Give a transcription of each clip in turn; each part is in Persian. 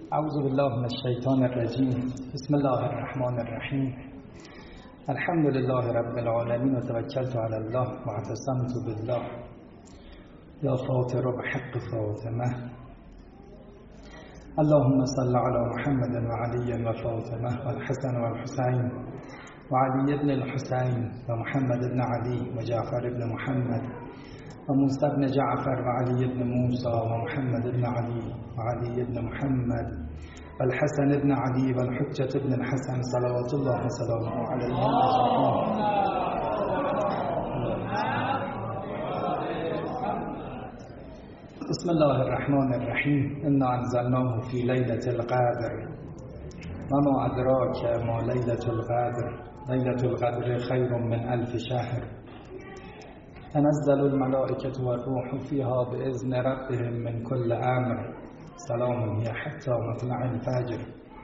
اعوذ بالله من الشیطان الرجیم. بسم الله الرحمن الرحیم. الحمد لله رب العالمین و توکلت علی الله و اعتصمت بالله. یا فاطر بحق فاطمه اللهم صل علی محمد و علی و فاطمه و الحسن و الحسین و علی ابن الحسین و محمد ابن علی و جعفر ابن محمد و موسی ابن جعفر و علی ابن موسی و محمد ابن علی و علی ابن محمد و الحسن ابن علی و الحجة ابن الحسن صلوات الله و سلامه علیهم اجمعین. بسم الله الرحمن الرحیم. انا انزلناه فی لیلة القدر و ما ادراک ما لیلة القدر. لیلة القدر خیر من الف شهر. تنزل الملائکة والروح فیها بإذن ربهم من كل امر. سلام هی حتی مطلع الفجر.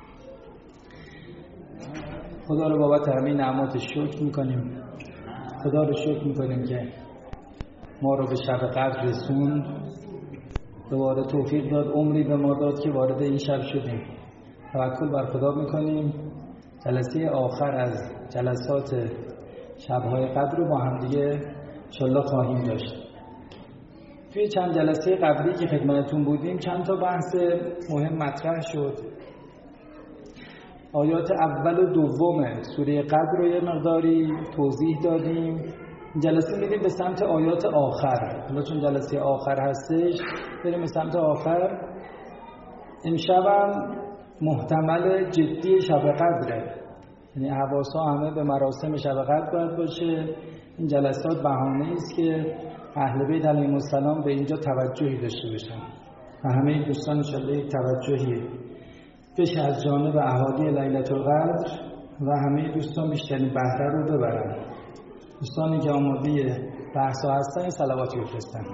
خدا رو بابت همین نعماتش شکر میکنیم. خدا رو شکر میکنیم که ما رو به شب قدر رسوند، دوباره توفیق داد، عمری به ما داد که وارد این شب شدیم. توکل بر خدا میکنیم. جلسه آخر از جلسات شب‌های قدر رو با هم دیگه انشالله خواهیم داشت. توی چند جلسه قبلی که خدمتتون بودیم چند تا بحث مهم مطرح شد. آیات اول و دوم سوره قدر رو یه مقداری توضیح دادیم. این جلسه میریم به سمت آیات آخر. حالا چون جلسه آخر هستش بریم به سمت آخر. امشبم محتمل جدی شب قدره، یعنی حواسا همه به مراسم شب قدر باید باشه. این جلسات بهانه است که اهل بیت علیهم السلام به اینجا توجهی داشته باشن و همه دوستان انشاءالله یک توجهی بشه از جانب احادی لیلة القدر و همه دوستان بیشترین بهره رو ببرن. دوستانی که آماده بحثا هستن صلواتی بفرستن.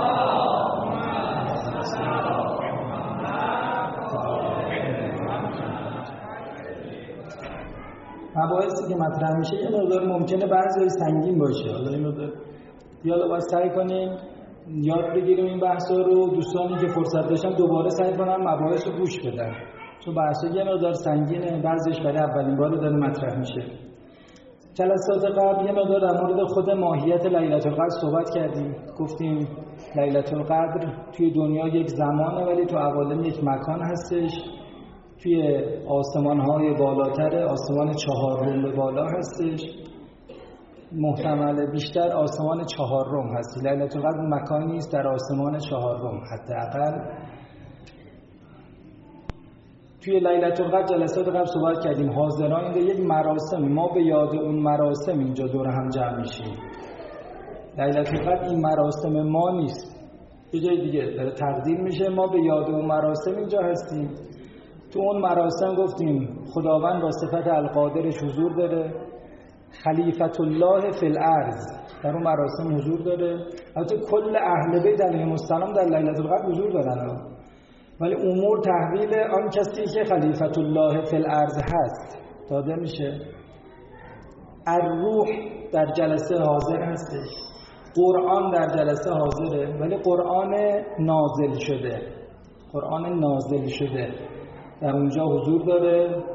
مباحثی که مطرح میشه یه مقدار ممکنه بعضی سنگین باشه. حالا این مقدار یا باید سعی کنیم یاد بگیریم این بحثا رو. دوستانی که فرصت داشتن دوباره سعی کنن مباحث رو گوش بدن، چون بحثا یه مقدار سنگینه، بعضیش برای اولین بار داره مطرح میشه. جلسات قبل یه مقدار در مورد خود ماهیت لیلة القدر صحبت کردیم. گفتیم لیلة القدر توی دنیا یک زمانه ولی تو عوالم یک مکان هستش. توی آسمان‌های بالاتر، آسمان 4 به بالا هستش. محتمل بیشتر آسمان 4 هست. لیلة القدر مکانی است در آسمان 4 حداقل. توی لیلة القدر جلسات قبل صحبت کردیم. حاضران اینجا یک مراسم، ما به یاد اون مراسم اینجا دور هم جمع میشیم. لیلة القدر این مراسم ما نیست، یه جای دیگه داره تقدیر میشه. ما به یاد اون مراسم اینجا هستیم. تو اون مراسم گفتیم خداوند با صفت القادرش حضور داره. خلیفت الله فی الارض در اون مراسم حضور داره. البته کل اهل بیت علیهم السلام در لیلة القدر حضور دارن، ولی امور تحویل آن کسی که خلیفت الله فی الارض هست داده میشه. الروح در جلسه حاضر هستش. قرآن در جلسه حاضره، ولی قرآن نازل شده. قرآن نازل شده در اونجا حضور داره.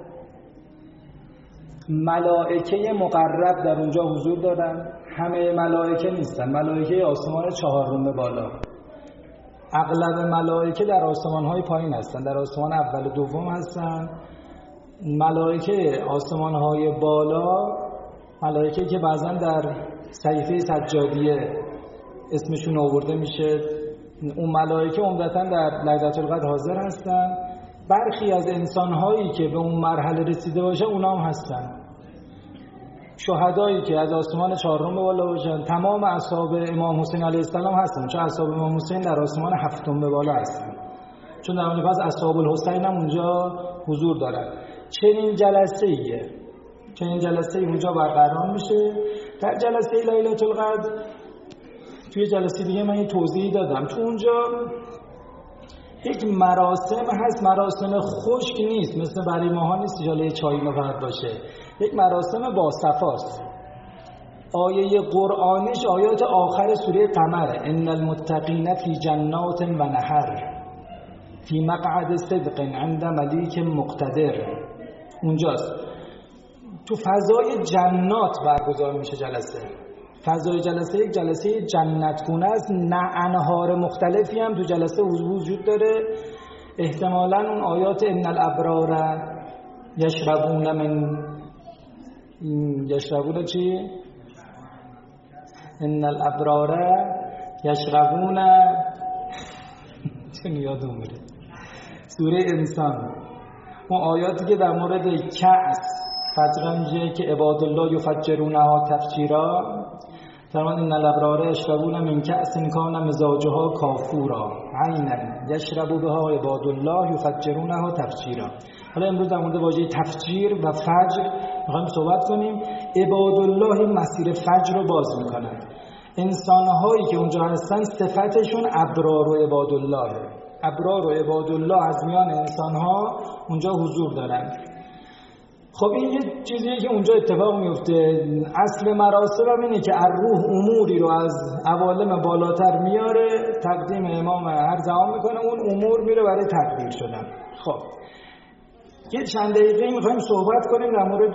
ملائکه مقرب در اونجا حضور دارن. همه ملائکه نیستن، ملائکه آسمان 4 بالا. اغلب ملائکه در آسمان‌های پایین هستن، در آسمان اول و دوم هستن. ملائکه آسمان‌های بالا، ملائکه که بعضا در صحیفه سجادیه اسمشون آورده میشه، اون ملائکه عمدتاً در لیلة القدر حاضر هستن. برخی از انسان‌هایی که به اون مرحله رسیده باشه اونا هم هستن. شهدایی که از آسمان 4 به بالا باشن. تمام اصحاب امام حسین علیه السلام هستن، چون اصحاب امام حسین در آسمان 7 به بالا هستن، چون در اون پس اصحاب الحسین هم اونجا حضور دارن. چنین جلسه‌ای اونجا برقرار میشه. در جلسه لیلة القدر توی جلسه دیگه من یه توضیح دادم، چون اونجا یک مراسم هست. مراسم خشک نیست، مثل برای ماها نیست جاله چای فقط باشه. یک مراسم با صفاست. آیه قرآنش آیات آخر سوره قمر، ان المتقین فی جنات و نهر فی مقعد صدق عند ملیک مقتدر. اونجاست تو فضای جنات برگزار میشه جلسه. فضای جلسه یک جلسه جنتگونه است، نه انهار مختلفی هم تو جلسه وجود داره. احتمالاً اون آیات ان الابرار یشربون من یشربون چی؟ ان الابرار یشربون چون یادم میره سوره انسان، اون آیاتی که در مورد کأس فجرا میگه که عباد الله یفجرونها تفجیرا، فرمان ان الابرار یشربون من کأس کان مزاجها کافورا عینا یشرب بها عباد الله یفجرونها تفجیرا. حالا امروز در مورد واژه تفجیر و فجر میخوایم صحبت کنیم. عباد الله این مسیر فجر رو باز میکنن. انسانهایی که اونجا هستن صفتشون ابرار و عباد الله. ابرار و عباد الله از میان انسانها اونجا حضور دارن. خب این یه چیزیه که اونجا اتفاق میفته. اصل مراسم هم اینه که الروح اموری رو از عوالم بالاتر میاره، تقدیم امام هر زمان میکنه، اون امور میره برای تکبیر شدن. خب یه چند دقیقه میخوایم صحبت کنیم در مورد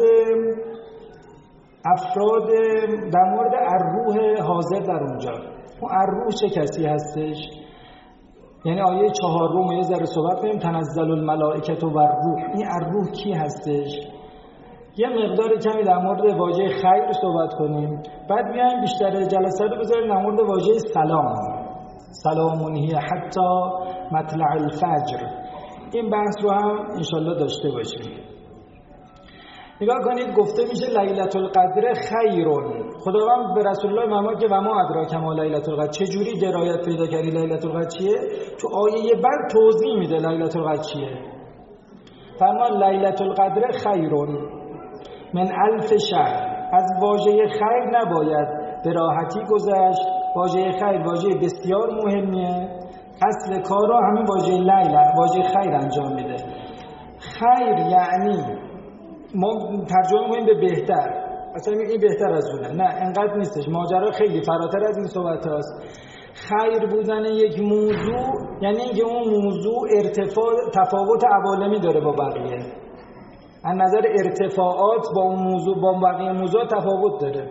افراد، در مورد الروح حاضر در اونجا. اون الروح چه کسی هستش؟ یعنی آیه 4 رو یه ذره صحبت کنیم. تنزل الملائکه و الروح. این الروح کی هستش؟ یه مقدار کمی در مورد واژه خیر صحبت کنیم، بعد بیایم بیشتر جلسه رو بذاریم در مورد واژه سلام. سلامون هی حتی مطلع الفجر. این بحث رو هم انشالله داشته باشیم. نگاه کنید گفته میشه لیلة القدر خیرون. خداوند به رسول الله فرمود که و ما ادراک ما لیلة القدر. چه جوری درایت پیدا کردی لیلة القدر چیه؟ تو آیه بعد توضیح میده لیلة القدر چیه. فرمان لیلة القدر خیرون من الف شهر. از واژه خیر نباید به راحتی گذشت. واژه خیر واژه بسیار مهمیه. اصل کار رو همین واژه لیل، واژه خیر انجام میده. خیر یعنی ما ترجمه می‌کنیم به بهتر. اصلا این بهتر از اونه. نه انقدر نیستش. ماجرا خیلی فراتر از این صحبت هاست. خیر بودن یک موضوع یعنی اینکه اون موضوع ارتفاع تفاوت عوالمی داره با بقیه. از نظر ارتفاعات با اون موضوع با بقیه موضوع تفاوت داره.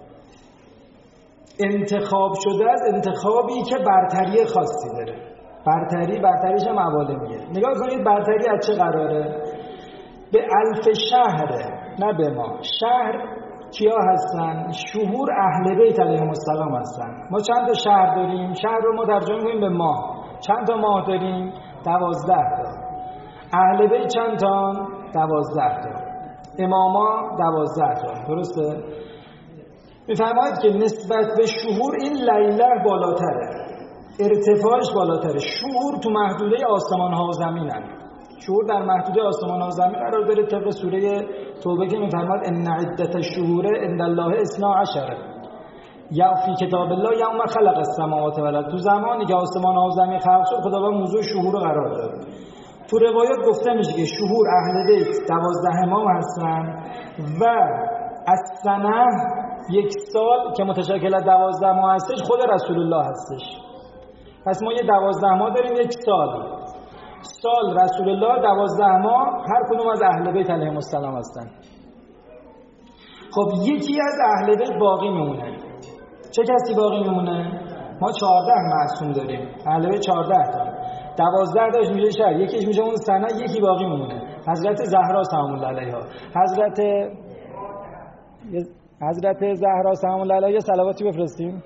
انتخاب شده از انتخابی که برتری خاصی داره. برتریش هم عوالمیه. نگاه کنید برتری از چه قراره؟ به الف شهره، نه به ما. شهر کیا هستن؟ شهور اهل بیت علیهم السلام هستن. ما چند تا شهر داریم؟ شهر رو ما ترجمه کنیم به ماه. چند تا ماه داریم؟ 12 تا. اهل بیت چند تا؟ 12 تا. اماما 12 تا. درسته؟ میفرماید که نسبت به شهور این لیله بالاتره، ارتفاعش بالاتره. شهور تو محدوده آسمان ها و زمینن. شهور در محدوده آسمان ها و زمین قرار داره. طبق سوره توبه که میفرماید ان عدت الشهور عند الله 12 یا فی کتاب الله یوم خلق السماوات والارض. تو زمانی که آسمان ها و زمین خلق شد خداوند موضوع شهور رو قرار داد. تو روایات گفته میشه که شهور اهل بیت 12 امام هستن و از سنه یک سال که متشکل از 12 ماه هستش خود رسول الله هستش. پس ما یه 12 ماه داریم، یک سال رسول الله، 12 ماه هر کدوم از اهل بیت علیهم السلام هستن. خب یکی از اهل بیت باقی میمونه. چه کسی باقی میمونه؟ ما 14 معصوم داریم. اهل بیت 14 تا. 12 تاش میشه شهر، یکیش میشه اون سنه، یکی باقی میمونه. حضرت زهرا سلام الله علیها. حضرت زهرا سلام الله علیها صلواتی بفرستیم.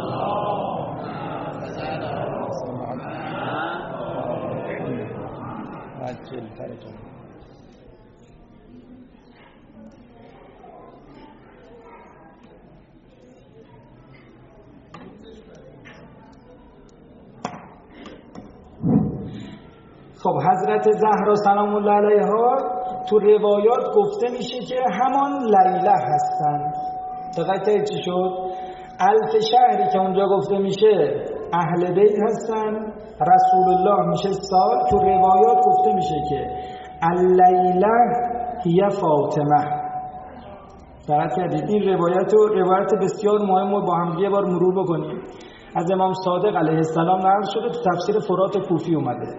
خب حضرت زهرا سلام الله علیها تو روایات گفته میشه که همان لیله هستن. دقیقاً چی شد؟ الف شهری که اونجا گفته میشه اهل بیت هستن، رسول الله میشه سال. تو روایات گفته میشه که اللیله هی فاطمه. دقت کردید؟ این روایت بسیار مهم رو با هم یه بار مرور بکنیم. از امام صادق علیه السلام نقل شده، تو تفسیر فرات کوفی اومده.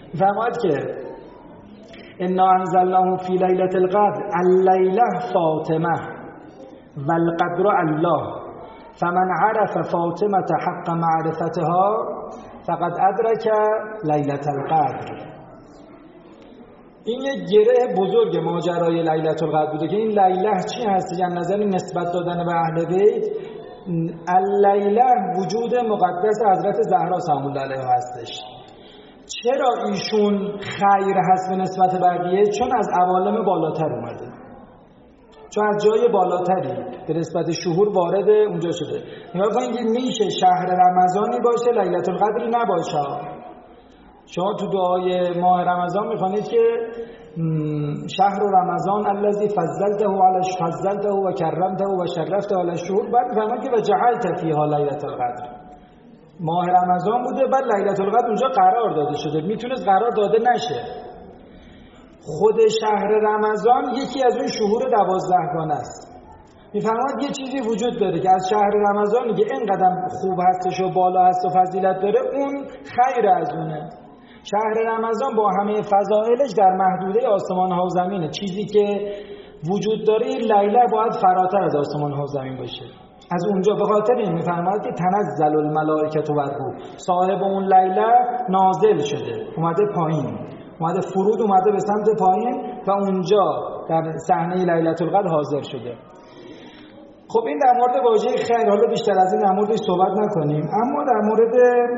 فرماید که انا انزلناه فی لیلة القدر اللیلة فاطمه والقدر الله فمن عرف فاطمه حق معرفتها فقد ادرک لیلة القدر. این یک گره بزرگ ماجرای لیلة القدر بوده که این لیله چی هست؟ یعنی نظر نسبت دادن به اهل بیت. اللیله وجود مقدس حضرت زهرا سلام الله علیها هستش. چرا ایشون خیر هست به نسبت بقیه؟ چون از عوالم بالاتر اومده، چون از جای بالاتری به نسبت شهور وارد اونجا شده. نگاه کنید که میشه شهر رمضانی باشه لیلة القدری نباشه. شما تو دعای ماه رمضان میخوانید که شهر رمضان الذی فضلته و کرمته و شرفته علی الشهور، بعد میفرماید که و جعلت فیها لیلة القدر. ماه رمضان بوده، بعد لیلة القدر اونجا قرار داده شده، میتونست قرار داده نشه. خود شهر رمضان یکی از اون شهور 12گانه است. میفرماید یه چیزی وجود داره که از شهر رمضانی که اینقدر خوب هستش و بالا هست و فضیلت داره، اون خیر از اونه. شهر رمضان با همه فضائلش در محدوده آسمان ها و زمینه. چیزی که وجود داره این لیله باید فراتر از آسمان ها و زمین باشه. از اونجا به خاطر این میفرماید که تنزل الملائکه و الروح، صاحب اون لیله نازل شده، اومده پایین، اومده فرود، اومده به سمت پایین و اونجا در صحنه لیلة القدر حاضر شده. خب این در مورد واژه خیر. حالا بیشتر از این در موردش صحبت نکنیم، اما در مورد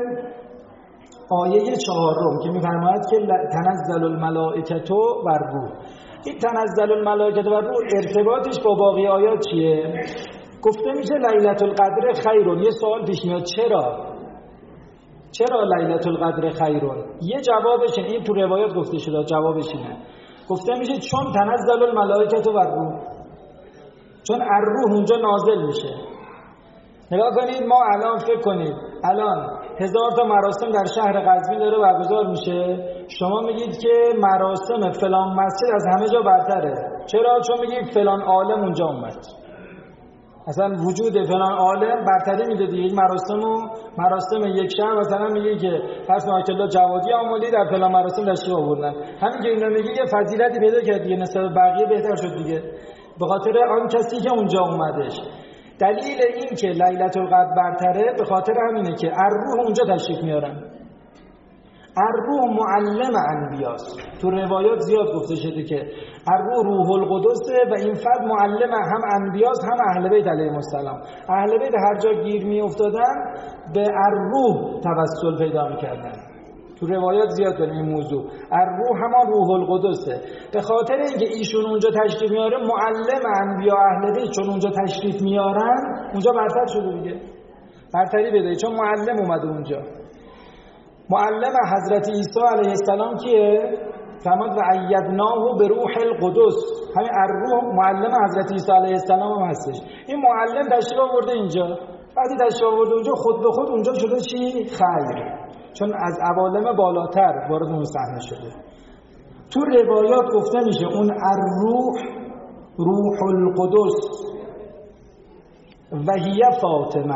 آیه 4 که میفرماید که تنزل الملائکه و الروح، این تنزل الملائکه و الروح ارتباطش با باقی آیات چیه؟ گفته میشه لیلة القدر خیرون. یه سوال پیش میاد چرا لیلة القدر خیرون؟ یه جوابش این تو روایات گفته شده، جوابش اینه، گفته میشه چون تنزل الملائکه و الروح، چون الروح اونجا نازل میشه. نگاه کنید، ما الان فکر کنید الان 1000 تا مراسم در شهر قزوین داره برگزار میشه، شما میگید که مراسم فلان مسجد از همه جا برتره. چرا؟ چون میگید فلان عالم اونجا اومد. اصلا وجود فلان عالم برتری میده دیگه. این مراسم یک شهر مثلا میگه که پس آیت الله جوادی آمولی در فلان مراسم تشریف آوردن، همین که اینا میگه که فضیلتی پیدا کرد دیگه، نسبت بقیه بهتر شد دیگه، به خاطر آن کسی که اونجا اومدش. دلیل این که لیلة القدر برتره به خاطر همینه که الروح اونجا تشریف میارن. الروح معلم انبیاست. تو روایات زیاد گفته شده که الروح روح القدسه و این فرد معلم هم انبیاست هم اهل بیت علیهم السلام. اهل بیت هر جا گیر می افتادن به الروح توسل پیدا میکردن. تو روایات زیاد داریم این موضوع. الروح همان روح القدسه. به خاطر اینکه ایشون اونجا تشریف میاره، معلم انبیا اهل بیت چون اونجا تشریف میارن، اونجا برتر شده دیگه، برتری بده، چون معلم اومده اونجا. معلم حضرت عیسی علیه السلام کیه؟ فرمود و ایدناه به روح القدس. همین الروح معلم حضرت عیسی علیه السلام هم هستش. این معلم تشریف آورده اینجا، وقتی تشریف آورده اونجا خود به خود اونجا شده چی؟ خیر، چون از عوالم بالاتر وارد اون صحنه شده. تو روایات گفته میشه اون الروح روح القدس و هی فاطمه.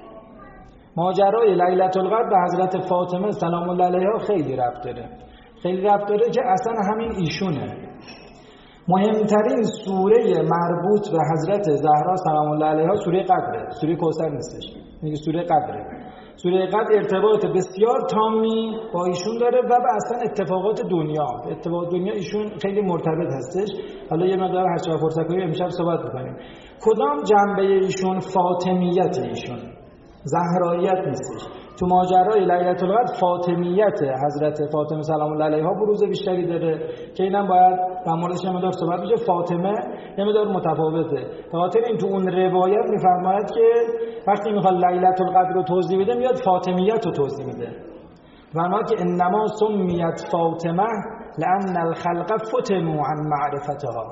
ماجرای لیلة القدر به حضرت فاطمه سلام الله علیها خیلی ربط داره، خیلی ربط داره که اصلا همین ایشونه. مهمترین سوره مربوط به حضرت زهرا سلام الله علیها سوره قدره، سوره کوثر نیستش، میگه سوره قدره. سوره قدر ارتباط بسیار تامی با ایشون داره و به اصلا اتفاقات دنیا ایشون خیلی مرتبط هستش. حالا یه مقدار هر چقدر فرصت کنیم امشب صحبت بکنیم. کدام جنبه ایشون؟ فاطمیت ایشون، زهراییت نیستش. تو ماجرای لیلة القدر فاطمیت حضرت فاطمه سلام الله علیها بروز بیشتری داره که اینم باید در موردش یه مقدار صحبت بشه. فاطمه یه مقدار متفاوته، به خاطر این تو اون روایت میفرماید که وقتی میخواد لیلة القدر رو توضیح بده میاد فاطمیت رو توضیح میده. فرماید که انما سمیت فاطمه لان الخلق فتنوا عن معرفتها.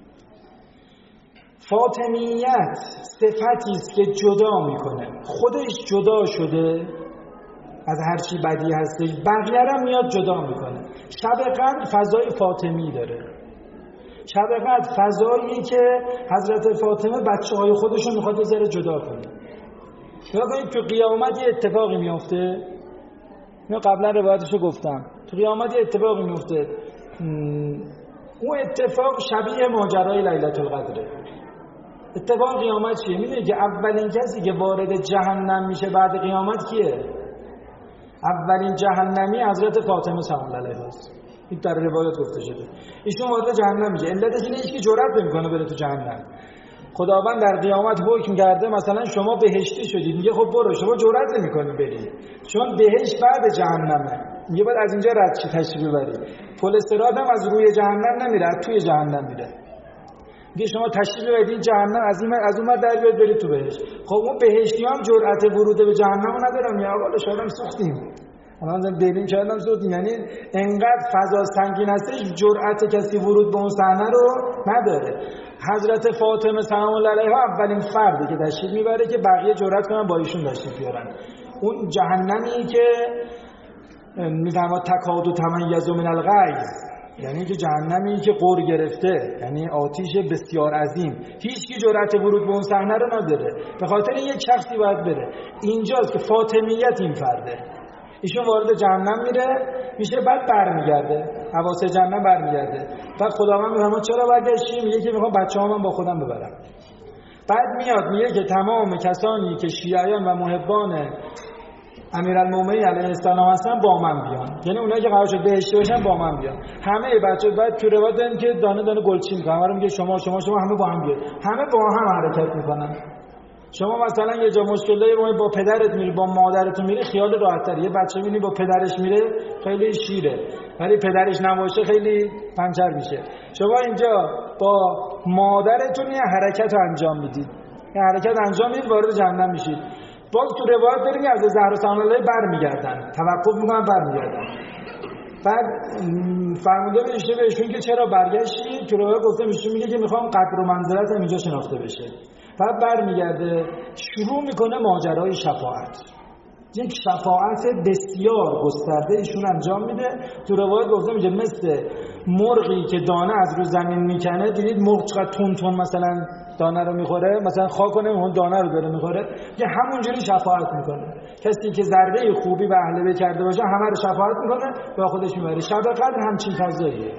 فاطمیت صفتی است که جدا میکنه، خودش جدا شده از هر چی بدی هستش، بقیه هم میاد جدا میکنه. شب قدر فضای فاطمی داره. شب قدر فضایی که حضرت فاطمه بچه‌های خودشون میخواد یه ذره جدا کنه. نگاه کنید تو قیامت یه اتفاقی میفته، اینو قبلا روایتشو گفتم. تو قیامت اتفاقی میفته، اون اتفاق شبیه ماجرای لیلة القدره. اتفاق قیامت چیه؟ میدونی که اولین کسی که وارد جهنم میشه بعد قیامت کیه؟ اولین جهنمی حضرت فاطمه سلام الله علیها است. این در روایات گفته شده. ایشون وارد جهنم میشه. علتش اینه که جرئت نمیکنه بره تو جهنم. خداوند در قیامت حکم کرده مثلا شما بهشتی شدید، میگه خب برو، شما جرئت نمیکنی بری چون بهشت بعد جهنمه، میگه بعد از اینجا رد شی تشریف ببری. پل صراط هم از روی جهنم نمیره، از توی جهنم میره. میگه شما تشریف ببرید جهنم، از اون در بیاد برید تو بهشت. خب اون بهشتی هم جرأت ورود به جهنم ندارن. یا والا شاید سوختیم، الان بریم شاید هم سوختیم. یعنی انقدر فضا سنگین هستش جرأت کسی ورود به اون صحنه رو نداره. حضرت فاطمه سلام الله علیها اولین فردی که تشریف میبره که بقیه جرأت کنن با ایشون تشریف بیارن. اون جهنمی که میفرما تکاد و تمیز من الغیظ، یعنی که جهنمی که قور گرفته، یعنی آتیش بسیار عظیم، هیچ کی جرأت ورود به اون صحنه رو نداره. به خاطر یک شخصی باید بره. اینجاست که فاطمیت این فرده. ایشون وارد جهنم میشه بعد برمیگرده، حواس جهنم برمیگرده. بعد خداوند میگه چرا برگشتی؟ میگه که میخوام بچه‌هام با خودم ببرم. بعد میاد میگه که تمام کسانی که شیعیان و محبان امیرالمومنین علیه السلام هستن با من بیان، یعنی اونایی که قرار شد بهشتی باشن با من بیان. همه بچه‌ها بعد تو روایت دارن که دانه دانه گلچین میکنن، همه میگه شما همه با هم بیاد، همه با هم حرکت میکنن. شما مثلا یه جا مشکل داری با پدرت میری، با مادرت میری، خیال راحت تر. یه بچه میبینی با پدرش میره خیلی شیره، ولی پدرش نباشه خیلی پنچر میشه. شما اینجا با مادرتون یه حرکت رو انجام میدید، یه حرکت انجام میدید، وارد جهنم میشید. باز تو روایت داریم از زهرا سلام الله علیها برمیگردن، توقف میکنن برمیگردن. بعد فرموده میشه بهشون که چرا برگشتی؟ تو روایت گفته میگه که میخوام قدر و منزلتم اینجا شناخته بشه. بعد برمیگرده شروع میکنه ماجرای شفاعت. یک شفاعت بسیار گسترده ایشون انجام میده. تو روایت گفته میشه مثل مرغی که دانه از رو زمین میکنه، دیدید مرغ چقدر تون مثلا دانه رو میخوره، مثلا خاک کنه اون دانه رو داره میخوره، که همونجوری شفاعت میکنه. کسی که ذره خوبی به اهل بیت کرده باشه همه رو شفاعت میکنه با خودش میبره. شب قدر همچین فضاییه.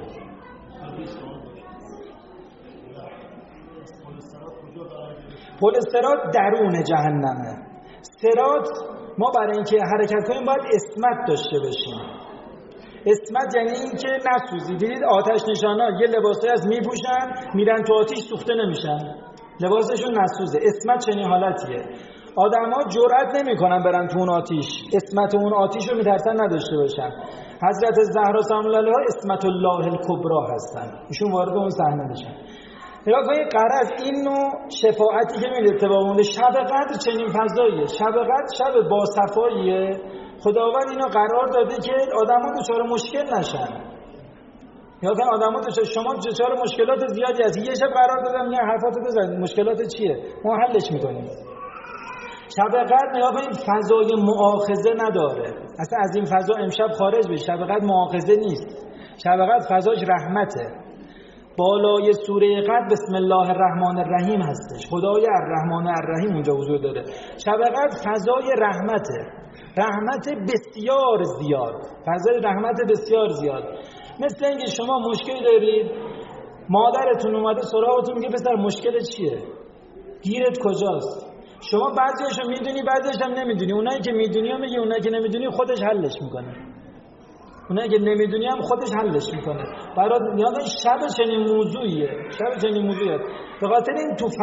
پل صراط درون جهنمه. صراط ما برای اینکه حرکت کنیم باید اسمت داشته باشیم. اسمت یعنی این که نسوزی. دیدید آتش نشانا یه لباسایی از میپوشن میرن تو آتیش سوخته نمیشن، لباسشون نسوزه. اسمت چنین حالتیه. آدم‌ها جرئت نمی‌کنن برن تو اون آتیش، اسمت اون آتیش رو میترسن نداشته باشن. حضرت زهرا سلام الله علیها اسمت الله الکبری هستن، ایشون وارد اون صحنه میشن. نگاه کنید قرض این نوع شفاعتی که میده اتفاق مونده. شب قدر چنین فضاییه. شب قدر شب با صفاییه. خداوند اینو قرار داده که آدم‌ها دچار مشکل نشن. یا که آدم‌ها شما دچار مشکلات زیادی هست، یه شب قرار دادم یه حرفاتو بزن، مشکلات چیه ما حلش میکنیم. شب قدر نگاه کنید فضای مؤاخذه نداره، اصلا از این فضا امشب خارج بشید. شب قدر مؤاخذه نیست، شب قدر فضاش رحمته. بالای سوره قدر بسم الله الرحمن الرحیم هستش، خدای الرحمن الرحیم اونجا حضور داره. شب قدر فضای رحمته، رحمت بسیار زیاد، فضای رحمت بسیار زیاد. مثل اینکه شما مشکلی دارید، مادرتون اومده سراغتون میگه پسر مشکل چیه؟ گیرت کجاست؟ شما بعضیاشو میدونی بعضیاش هم نمیدونی. اونایی که میدونی هم میگی، اونایی که نمیدونی خودش حلش میکنه. اونایی که نمیدونی هم خودش حلش میکنه. برات یاد شب چنین موضوعیه، شب چنین موضوعیه. به خاطر این تو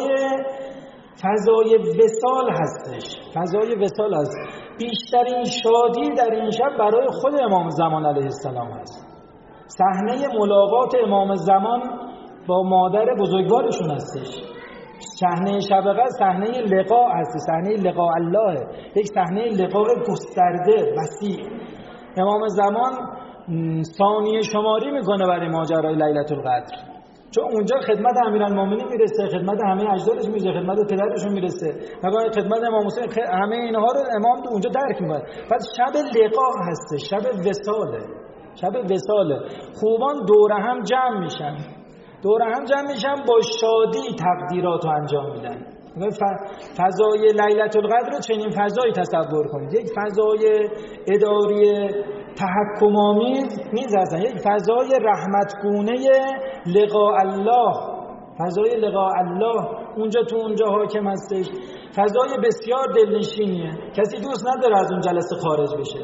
فضای وصال هستش، فضای وصال هست. بیشترین شادی در این شب برای خود امام زمان علیه السلام هست. صحنه ملاقات امام زمان با مادر بزرگوارشون هستش. صحنه شب قدر صحنه لقا هست، صحنه لقا الله، یک صحنه لقا گسترده وسیع. امام زمان ثانیه شماری میکنه برای ماجرای لیلة القدر، چون اونجا خدمت امیرالمومنین میرسه، خدمت همه اجدادش میرسه، خدمت پدرشون میرسه، نگاه خدمت امام حسین، همه اینها رو امام اونجا درک میکنه. پس شب لقا هسته، شب وصاله، شب وصاله. خوبان دور هم جمع میشن، دور هم جمع میشن با شادی تقدیرات رو انجام میدن. فضای لیلة القدر رو چنین فضایی تصور کنید، یک فضای اداری تحکم‌آمیز نیست، اصلا یک فضای رحمتگونه لقاء الله، فضای لقاء الله اونجا تو اونجا حاکم هستش. فضای بسیار دلنشینیه، کسی دوست نداره از اون جلسه خارج بشه.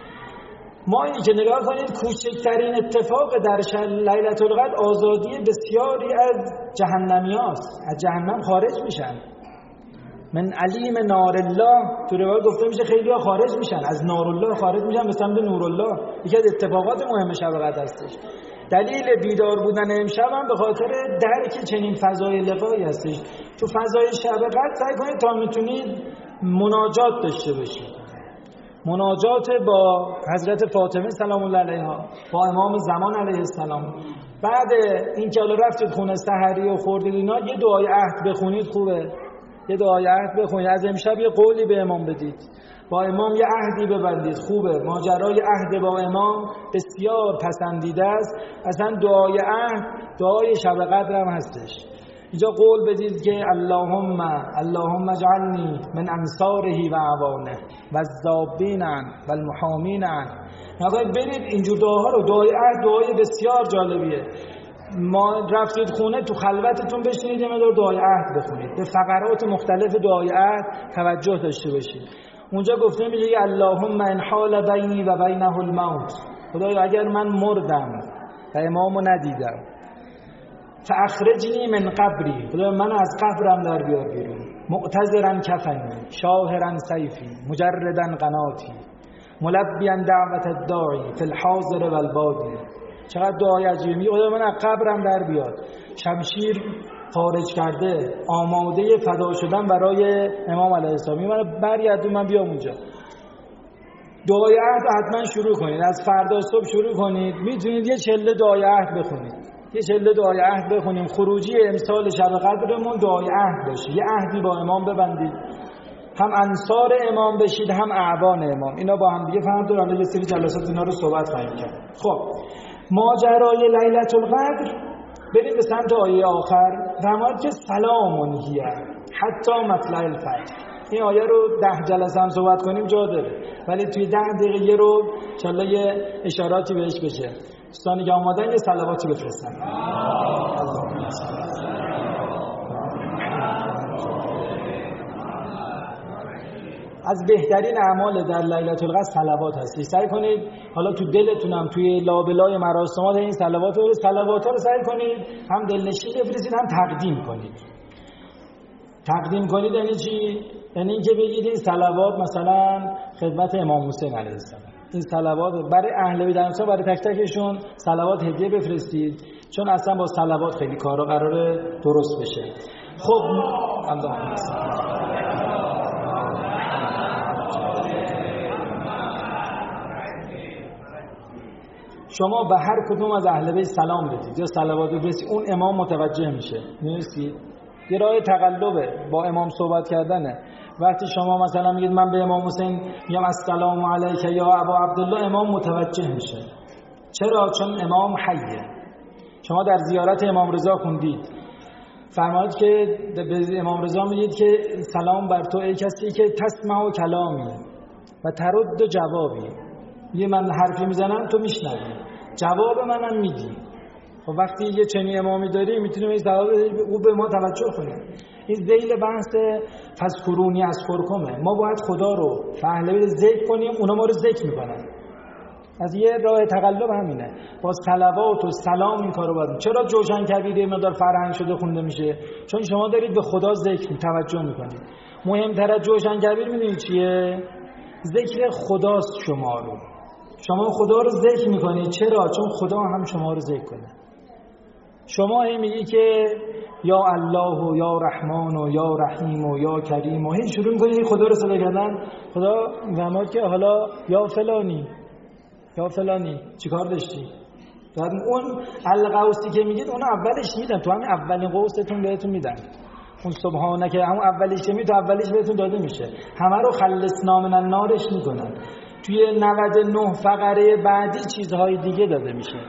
ما اینی که نگاه کنید کوچکترین اتفاق در لیلة القدر آزادی بسیاری از جهنمیاست، از جهنم خارج میشن. من علیم نار الله تو روایت گفته میشه خیلی‌ها خارج میشن، از نار الله خارج میشن به سمت نور الله. یکی از اتفاقات مهم شب قدر هستش. دلیل بیدار بودن امشب هم به خاطر درک چنین فضای لقایی هستش. تو فضای شب قدر سعی کنید تا میتونید مناجات داشته باشید، مناجات با حضرت فاطمه سلام الله علیها، با امام زمان علیه السلام. بعد این که حالا رفتید خونه سحری و خوردید اینا، یه دعای عهد بخونید خوبه، یه دعای عهد بخونید، از امشب یه قولی به امام بدید، با امام یه عهدی ببندید، خوبه. ماجرای عهد با امام بسیار پسندیده است. اصلا دعای عهد دعای شب قدر هم هستش. اینجا قول بدید که اللهم اجعلنی من انصاره و اعوانه و الذابین و المحامین. نباید برید اینجور دعاها رو، دعای عهد دعای بسیار جالبیه. ما رفتید خونه تو خلوتتون بشینید یه مقدار دعای عهد بخونید، به فقرات مختلف دعای عهد توجه داشته باشید. اونجا گفته میشه اللهم ان حال بینی و بینه الموت، خدایا اگر من مردم و امامو ندیدم، فاخرجنی من قبری، خدایا من از قبرم در بیار بیرون، معتذرا کفنی شاهرا سیفی مجردا قناتی ملبیا دعوت الداعی فی الحاضر و البادی. چقدر دعای عجیبی. میگه خدایا من از قبرم در بیاد، شمشیر خارج کرده، آماده فدا شدن برای امام علیه السلام، من برگردون من بیام اونجا. دعای عهد حتما شروع کنید، از فردا صبح شروع کنید. میتونید یه چله دعای عهد بخونید، یه چله دعای عهد بخونیم. خروجی امسال شب قدرمون دعای عهد باشه، یه عهدی با امام ببندید، هم انصار امام بشید هم اعوان امام. اینا با هم دیگه فهم دارن، یه سری جلسات اینا رو صحبت خواهیم کرد. خب ماجرای لیلة القدر بریم به سمت آیه آخر. فرمود که سلامون هیه حتی مطلع الفجر. این آیه رو 10 جلسه هم صحبت کنیم جا داره، ولی توی 10 دقیقه یه رو انشالله یه اشاراتی بهش بشه. دوستانی که آمادن یه صلواتی بفرستن. از بهترین اعمال در لیلة القدر صلوات هستی. سعی کنید حالا تو دلتونم توی لابلای مراسمات این صلوات ها رو سعی کنید هم دلنشین بفرستید هم تقدیم کنید. تقدیم کنید یعنی چی؟ یعنی اینکه بگید این صلوات مثلا خدمت امام حسین علیه السلام، این صلوات برای اهل بیت انصار، برای تک تکشون صلوات هدیه بفرستید، چون اصلا با صلوات خیلی کارا قراره درست بشه. خب شما به هر کدوم از اهل بیت سلام بدید یا صلوات بفرستید، اون امام متوجه میشه. می‌دونید یه راه تقلبه با امام صحبت کردنه. وقتی شما مثلا میگید من به امام حسین میگم السلام علیک یا ابا عبدالله، امام متوجه میشه. چرا؟ چون امام حیه. شما در زیارت امام رضا خوندید، فرمود که به امام رضا میگید که سلام بر تو ای کسی که تسمع کلامی و ترد جوابی. یه من حرفی میزنم تو میشنوی، جواب منم میدی. خب وقتی یه چنین امامی داری میتونیم این جواب او به ما توجه کنیم. این ذیل بحث فذکرونی اذکرکمه. ما باید خدا رو فعلا ذکر کنیم، اونا ما رو ذکر میکنن. از یه راه تقلب همینه، با صلوات و سلام این کارو باید. چرا جوشن کبیره مقدار فرهنگ شده خونده میشه؟ چون شما دارید به خدا ذکر توجه میکنید. مهمتر از جوشن کبیر میدونید چیه؟ ذکر خداست. شما خدا رو ذکر میکنید. چرا؟ چون خدا هم شما رو ذکر کنه. شما هی میگی که یا الله و یا رحمان و یا رحیم و یا کریم و هی شروع میکنید خدا رو صدا کردن. خدا فرمود که حالا یا فلانی چیکار داشتی؟ بعد اون القوسی که میگید اون اولش میدن، تو همین اولین قوستون بهتون میدن. اون سبحانه که همون اولیش که تو اولیش بهتون داده میشه. همه رو خلصنا من النارش میکنن. توی 99 فقره بعدی چیزهای دیگه داده میشه.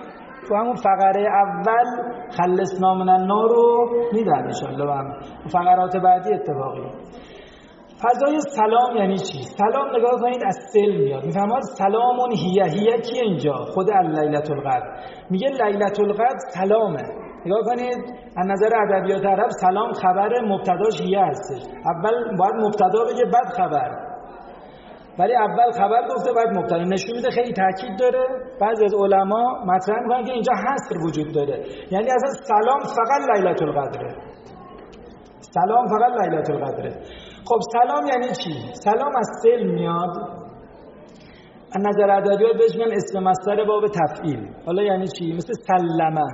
تو همون فقره اول خلصنا من النار رو میدن ان شاء الله. هم فقرات بعدی اتفاقی. فضای سلام یعنی چی؟ سلام نگاه کنید از سلم میاد. میفهمید سلامون هیه کیه اینجا؟ خود لیلة القدر. میگه لیلة القدر سلامه. نگاه کنید از نظر ادبیات عرب سلام خبر مبتداش هیه هستش. اول باید مبتدا بگه بعد خبر. ولی اول خبر گفته بعد مبتدا. نشون میده خیلی تاکید داره. بعضی از علما مطرح میکنن که اینجا حصر وجود داره. یعنی اصلا سلام فقط لیلة القدره. سلام فقط لیلة القدره. خب سلام یعنی چی؟ سلام از سلم میاد. از نظر ادبیات بهش میگن اسم مصدر باب تفعیل. حالا یعنی چی؟ مثل سلمه.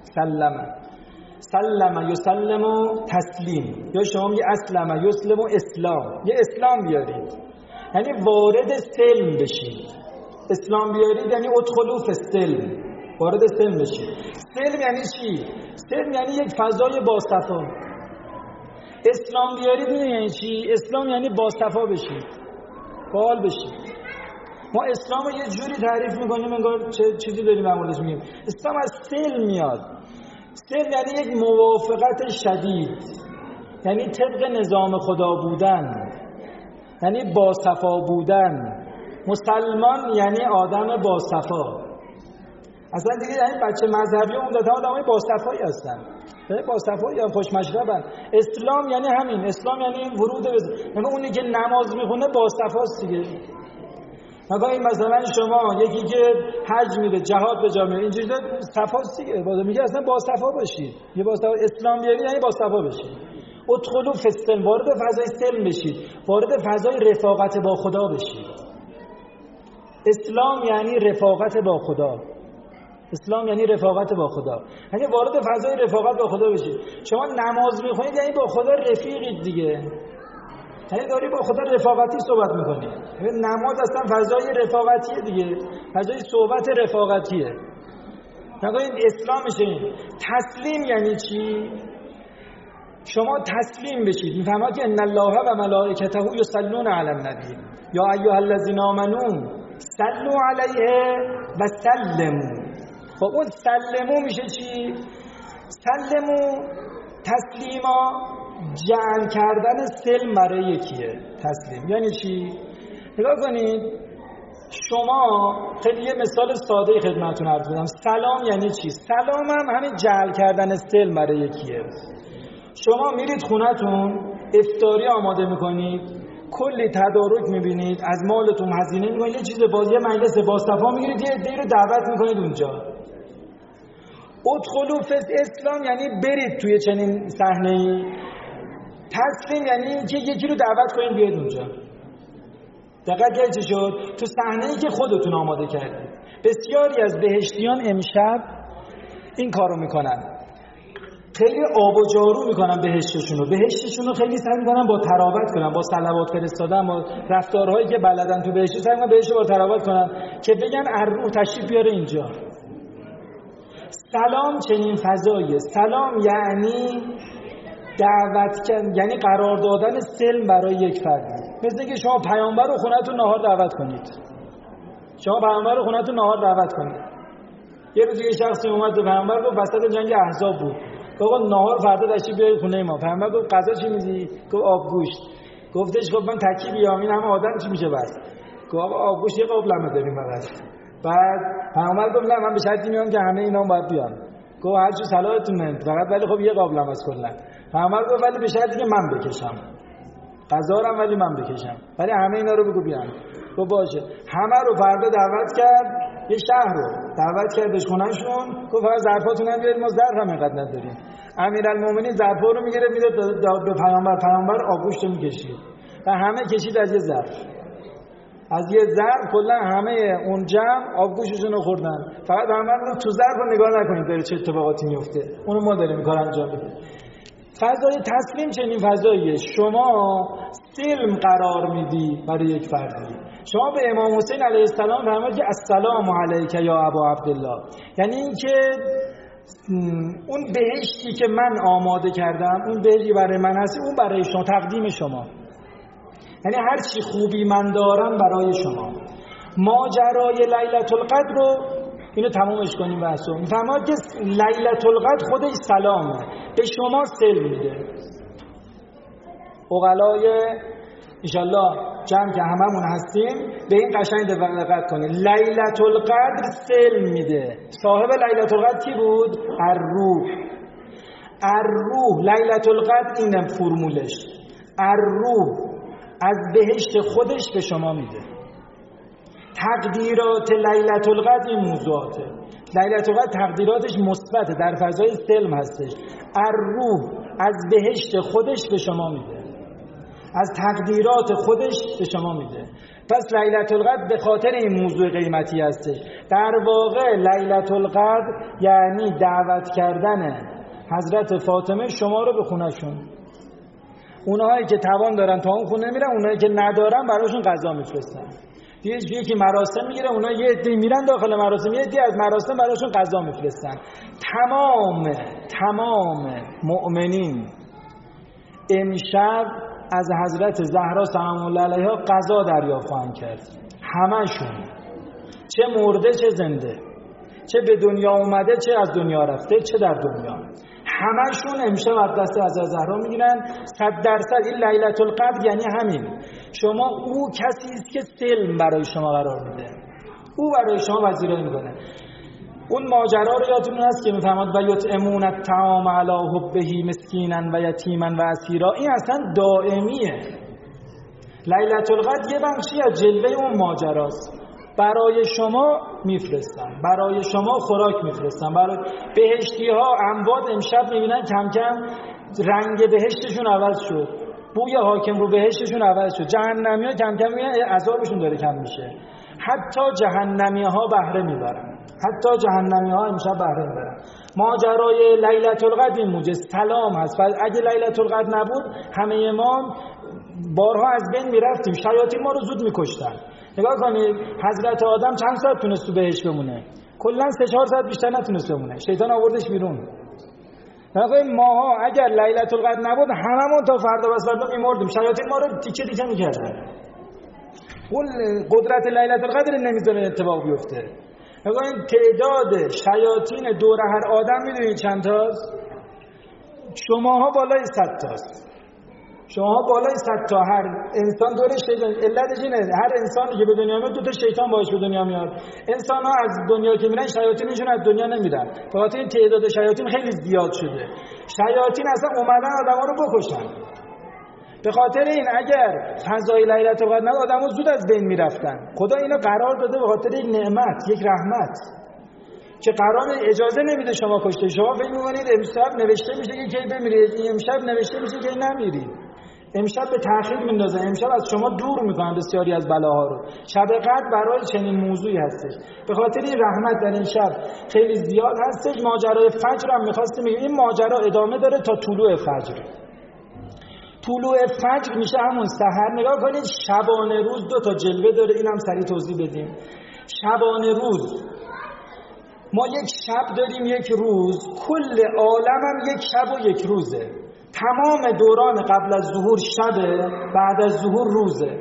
سلم یسلم تسلیم، یا شما میگه اسلم یسلم اسلام. یه اسلام بیارید یعنی وارد سلم بشید. اسلام بیارید یعنی ادخلوا فی السلم، وارد سلم بشید. سلم یعنی چی؟ سلم یعنی یک فضای باصفا. اسلام بیارید یعنی چی؟ اسلام یعنی باصفا بشید، باحال بشید. ما اسلام رو یه جوری تعریف میکنیم انگار چه چیزی داریم در موردش میگیم. اسلام از سلم میاد. سلم یعنی یک موافقت شدید، یعنی طبق نظام خدا بودن، یعنی باصفا بودن. مسلمان یعنی آدم باصفا. اصلا دیگه یعنی بچه مذهبی عمدتاً آدمای باصفایی هستن، باصفایی یا خوشمشربن. اسلام یعنی همین. اسلام یعنی ورود یعنی اونی که نماز میخونه باصفاست دیگه. این مثلا شما یکی که حج میره، جهاد به جا میره، اینجوری صفاست دیگه. میگه اصلا باصفا باشید. یه باصفا اسلام بیاری یعنی باصفا بشید. ادخلوا فی السلم، وارد فضای سلم بشید، وارد فضای رفاقت با خدا بشید. اسلام یعنی رفاقت با خدا. اسلام یعنی رفاقت با خدا، یعنی وارد فضای رفاقت با خدا بشید. شما نماز میخونید یعنی با خدا رفیقید دیگه، یعنی داری با خدا رفاقتی صحبت میکنید. نماز اصلا فضای رفاقتیه دیگه، فضای صحبت رفاقتیه. نگاهید اسلام میشه. تسلیم یعنی چی؟ شما تسلیم بشید. میفهمید که ان الله و ملائکته یصلون علی النبی یا ایها الذین آمنو صلوا علیه و سلموا. خب اون سلمو میشه چی؟ سلمو تسلیما جعل کردن سلم برای یکیه. تسلیم یعنی چی؟ نگاه کنید شما خیلی یه مثال ساده خدمتتون عرض بدم. سلام یعنی چی؟ سلام هم همین جعل کردن سلم برای یکیه. شما میرید خونتون افطاری آماده میکنید، کلی تدارک میبینید، از مالتون هزینه میکنید، یه چیز یه مجلس باصفا میگیرید، یه عده‌ای رو دعوت میکنید اونجا. ادخلوا فی الاسلام یعنی برید توی چنین صحنه‌ای. تسلیم یعنی که یکی رو دعوت کنید بیاید اونجا. دقیق کردید چی شد؟ تو صحنه‌ای که خودتون آماده کردید. بسیاری از بهشتیان امشب این کارو میکنن. خیلی آب و جارو میکنن بهشتشون رو خیلی سعی میکنن با تراوت کنن، با صلوات فرستادن، با رفتارهایی که بلدن تو بهشت سعی میکنن بهشت با تراوت کنن که بگن الروح تشریف بیاره اینجا. سلام چنین فضاییه. سلام یعنی دعوت کردن، یعنی قرار دادن سلم برای یک فرد. مثل اینکه شما پیامبر رو خونتون نهار دعوت کنید. یه روز یه شخصی اومد به پیامبر گفت وسط جنگ احزاب بود. گفت نهار فردا تشریف بیارید خونه ما. پیامبر گفت غذا چی می‌دی؟ گفت آبگوشت. گفتش خب من تکی بیام این همه آدم چی میشه بس؟ گفت آبگوشت یه قابلمه داریم فقط. بعد پیامبر گفت نه من به شرطی میام که همه اینا باید بیان. گفت هر چی صلاحتونه فقط، ولی خب یه قابلمه است کلا. پیامبر گفت ولی به شرطی که من بکشم. غذا رو ولی من بکشم. ولی همه اینا رو بگو بیان. گفت باشه. همه رو فردا دعوت کرد. یه شهر رو دعوت کردش خونه‌شون. گفت فقط ظرفاتون هم بیارید، ما ظرف هم اینقدر نداریم. امیرالمومنین ظرفا رو میگیره میده به پیامبر آبگوشت رو میکشید. و همه کشید از یه ظرف. از یه ظرف کلا همه اون جمع آبگوشتون رو خوردن. فقط پیامبر گفت تو ظرف رو نگاه نکنید داره چه اتفاقاتی میفته. اونو ما داریم کار انجام میدیم. فضای تسلیم چنین فضاییه. شما سلم قرار میدی برای یک فردی. شما به امام حسین علیه السلام فرمودید که السلام علیک یا ابا عبدالله، یعنی اینکه اون بهشتی که من آماده کردم، اون بهشتی برای من هست، اون برای شما، تقدیم شما. یعنی هر چی خوبی من دارم برای شما. ماجرای لیلة القدر رو اینو تمومش کنیم بحثو. میفهمید که لیلة القدر خودش سلامه، به شما سلم میده. عقلای انشالله جمع که هممون هستیم به این قشنگ دقت کنید. لیلة القدر سلم میده. صاحب لیلة القدر کی بود؟ الروح. لیلة القدر اینم فرمولش. الروح از بهشت خودش به شما میده. تقدیرات لیلة القدر این موضوعاته. لیلة القدر تقدیراتش مثبته، در فضای سلم هستش. الروح از بهشت خودش به شما میده، از تقدیرات خودش به شما میده. پس لیلة القدر به خاطر این موضوع قیمتی هستش. در واقع لیلة القدر یعنی دعوت کردن حضرت فاطمه شما رو به خونه‌شون. اونهایی که توان دارن تا اون خونه میرن، اونهایی که ندارن براشون غذا میفرستن. یکی مراسم میگیره، اونها یه عده میرن داخل مراسم، یه عده از مراسم براشون غذا میفرستن. تمام مؤمنین امشب از حضرت زهرا سلام الله علیها غذا دریافت خواهند کرد. همشون، چه مرده چه زنده، چه به دنیا اومده چه از دنیا رفته چه در دنیا، همشون امشب از دست حضرت زهرا میگیرن. 100% این لیلة القدر یعنی همین. شما او کسی است که سلم برای شما قرار میده، او برای شما وظیفه میکنه. اون ماجرا رو یادتون هست که میفهمد و یطعمون الطعام علی حبه مسکینا و یتیما و اسیرا. این اصلا دائمیه. لیلة القدر یه بخشی از جلوه اون ماجراست. برای شما میفرستن، برای شما خوراک میفرستن. برای بهشتی ها اموات امشب میبینن کم کم رنگ بهشتشون عوض شد، بوی حاکم رو بهشتشون عوض شد. جهنمی ها کم کم میبینن عذابشون داره کم میشه. حتی جهنمی ها بهره میبرن، حتی جهنمی ها امشب بهره میبرن. ماجرای لیلة القدر این موجه سلام هست. اگه لیلة القدر نبود همه ما بارها از بین میرفتیم، شیاطین ما رو زود میکشتن. نگاه کنید حضرت آدم چند ساعت تونست تو بهشت بمونه؟ کلا 3-4 ساعت بیشتر نتونست بمونه، شیطان آوردش بیرون. نگاه ماها اگر لیلة القدر نبود هممون تا فردا و فردا میمردیم، شیاطین ما رو تیکه تیکه میکردن. اون قدرت لیلة القدر نمیذاره اتفاق بیفته. نگاه این تعداد شیاطین دور هر آدم میدونید چند تاست؟ شماها بالای 100 تاست. شما بالای 100 تا. هر انسان دور شیطان. علتش اینه هر انسانی که به دنیا میاد 2 تا شیطان باهاش به دنیا میاد. انسان‌ها از دنیا که میرن شیاطینشون از دنیا نمیرن. به خاطر این تعداد شیاطین خیلی زیاد شده. شیاطین اصلا اومدن آدما رو بکشن. به خاطر این اگر فضای لیلة القدر نبود آدما زود از بین میرفتن. خدا اینو قرار داده به خاطر یک نعمت، یک رحمت که قرار اجازه نمیده شما کشته. شما فکر می‌کنید امشب نوشته میشه که کی بمیرید، امشب نوشته میشه که نمیرید. امشب به تأخیر میندازن، امشب از شما دور میکنن بسیاری از بلاها رو. شب قدر برای چنین موضوعی هستش. به خاطر این رحمت در این شب خیلی زیاد هستش. ماجرای فجر هم میخواستیم بگیم، این ماجرا ادامه داره تا طلوع فجر. طلوع فجر میشه همون سحر. نگاه کنید شبانه روز 2 تا جلوه داره، اینم سریع توضیح بدیم. شبانه روز ما یک شب داریم، یک روز. کل عالم هم یک شب و یک روزه. تمام دوران قبل از ظهور شبه، بعد از ظهور روزه.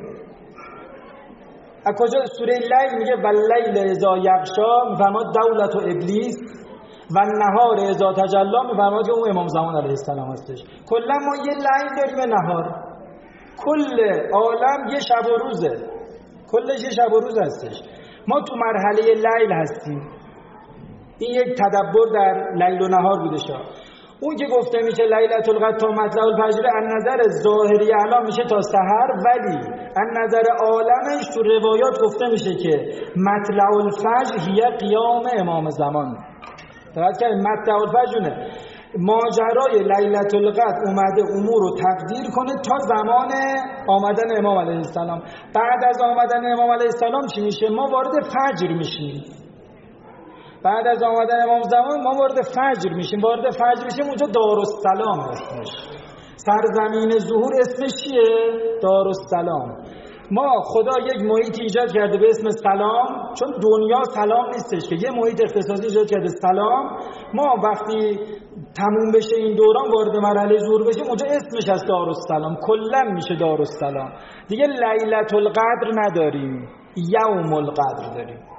از کجا؟ سوره لیل میگه واللیل اذا یغشا، میفرماد دولت و ابلیس، و النهار اذا تجلی، میفرماد که اون امام زمان علیه السلام هستش. کلا ما یه لیل داریم، نهار. کل عالم یه شب و روزه، کلش یه شب و روز هستش. ما تو مرحله لیل هستیم. این یک تدبر در لیل و نهار بوده شا. اون که گفته میشه لیلة القدر تا مطلع الفجر، از نظر ظاهری الان میشه تا سحر، ولی از نظر عالمش تو روایات گفته میشه که مطلع الفجر هی قیام امام زمان. دقت کنید مطلع الفجر ماجرای لیلة القدر اومده امور رو تقدیر کنه تا زمان آمدن امام علیه السلام. بعد از آمدن امام علیه السلام چی میشه؟ ما وارد فجر میشیم. بعد از آمدن امام زمان ما وارد فجر میشیم. وارد فجر میشیم اونجا دارالسلام اسمش. سرزمین ظهور اسمش چیه؟ دارالسلام. ما خدا یک محیط ایجاد کرده به اسم سلام، چون دنیا سلام نیستش که یه محیط اختصاصی ایجاد کرده سلام. ما وقتی تموم بشه این دوران وارد مرحله ظهور بشیم اونجا اسمش از دارالسلام، کلا میشه دارالسلام. دیگه لیلة القدر نداریم، یوم القدر داریم.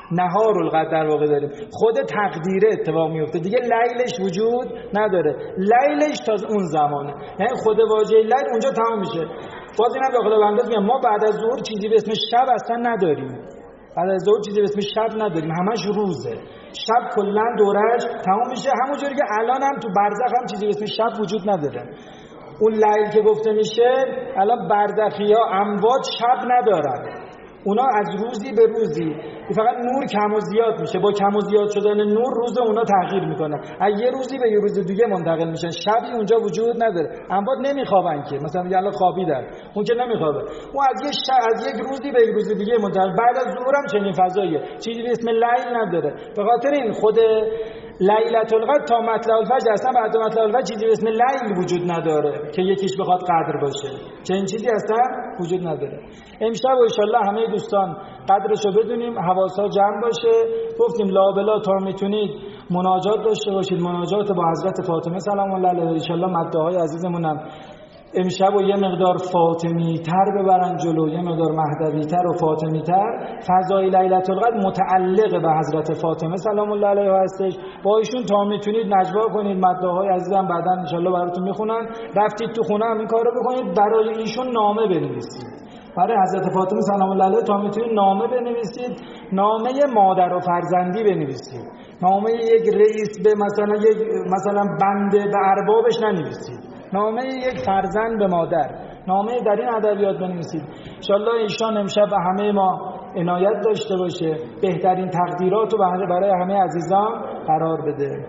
نهار القدر در واقع داریم، خود تقدیره اتفاق میفته دیگه، لیلش وجود نداره، لیلش تا اون زمانه، یعنی خود واژه لیل اونجا تمام میشه. باز اینم داخل بنداز میگم ما بعد از ظهر چیزی به اسم شب اصلا نداریم، بعد از ظهر چیزی به اسم شب نداریم، همش روزه، شب کلا دورش تمام میشه، همونجوری که الان هم تو برزخ هم چیزی به اسم شب وجود نداره. اون لیل که گفته میشه الان برزخی‌ها اموات شب ندارن، اونا از روزی به روزی فقط نور کم و زیاد میشه، با کم و زیاد شدن نور روز اونا تغییر میکنه، از یه روزی به یه روز دیگه منتقل میشن، شبی اونجا وجود نداره. اموات نمیخوابن که، مثلا میگه الان خوابیدن، اون که نمیخوابه، اون از یک روزی به یک روز دیگه منتقل. بعد از ظهر هم چنین فضاییه، چیزی به اسم لیل نداره. به خاطر این خود لیلة القدر تا مطلع الفجر اصلا بعد مطلع الفجر چیزی به اسم لیل وجود نداره که یکیش بخواد قدر باشه، چنین چیزی اصلا وجود نداره. امشب و انشالله همه دوستان قدرشو بدونیم، حواسا جمع باشه. گفتیم لابلا تا میتونید مناجات داشته باشید، مناجات با حضرت فاطمه سلام الله علیها. انشالله مدعاهای عزیزمونم امشب و یه مقدار فاطمی تر ببرن جلو، یه مقدار مهدوی تر و فاطمی تر. فضای لیلة القدر متعلق به حضرت فاطمه سلام الله علیها هستش، با ایشون تا میتونید نجوا کنید. مدعاهای عزیزم بعدا انشالله براتون میخونن، رفتید تو خونه هم این کارو بکنید، برای ایشون نامه بنویسید، برای حضرت فاطمه سلام الله علیها تا میتونید نامه بنویسید، نامه مادر و فرزندی بنویسید، نامه یک رئیس به مثلا بنده به اربابش ننویسید، نامه یک فرزند به مادر، نامه در این ادبیات بنویسید. انشالله ایشان امشب همه ما عنایت داشته باشه، بهترین تقدیرات رو برای همه عزیزان قرار بده.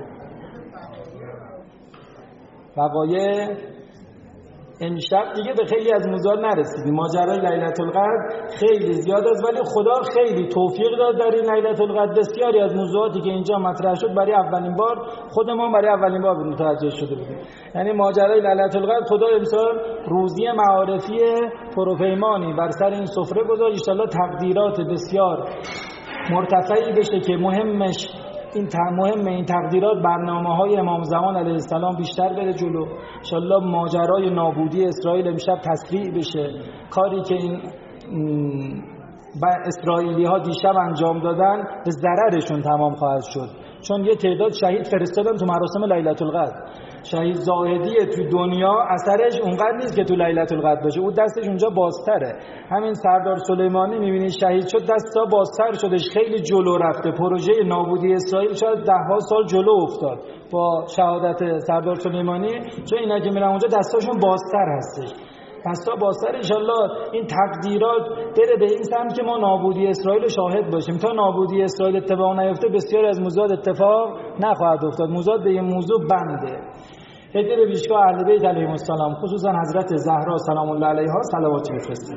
وقایع امشب دیگه به خیلی از موضوعات نرسیدیم، ماجرای لیلة القدر خیلی زیاد است، ولی خدا خیلی توفیق داد در این لیلة القدر. بسیاری از موضوعاتی که اینجا مطرح شد برای اولین بار خود ما برای اولین بار متوجه شده بودیم. یعنی ماجرای لیلة القدر خدا امسال روزی معارفی پروپیمانی بر سر این سفره گذاشت، ان شاءالله تقدیرات بسیار مرتفعی بشه که مهمش این تقدیرات برنامه‌های امام زمان علیه السلام بیشتر بره جلو. انشالله ماجرای نابودی اسرائیل امشب تسریع بشه، کاری که این اسرائیلی‌ها دیشب انجام دادن به ضررشون تمام خواهد شد، چون یه تعداد شهید فرستادن تو مراسم لیلة القدر. شهید زاهدی تو دنیا اثرش اونقدر نیست که تو لیلة القدر باشه، اون دستش اونجا بازتره. همین سردار سلیمانی می‌بینید شهید شد، دستا بازتر شدش، خیلی جلو رفته. پروژه نابودی اسرائیل شاید 10 سال جلو افتاد با شهادت سردار سلیمانی، چون اینا که میرن اونجا دستاشون بازتر هستش، دستا بازتر. انشالله این تقدیرات بره به این سمت که ما نابودی اسرائیل شاهد باشیم. تا نابودی اسرائیل اتفاق نیفته بسیاری از موضوعات اتفاق نخواهد افتاد. موضوعات به این موضوع بنده. هدیه به پیشگاه اهل بیت علیهم السلام، خصوصا حضرت زهرا سلام الله علیها صلواتی بفرستید.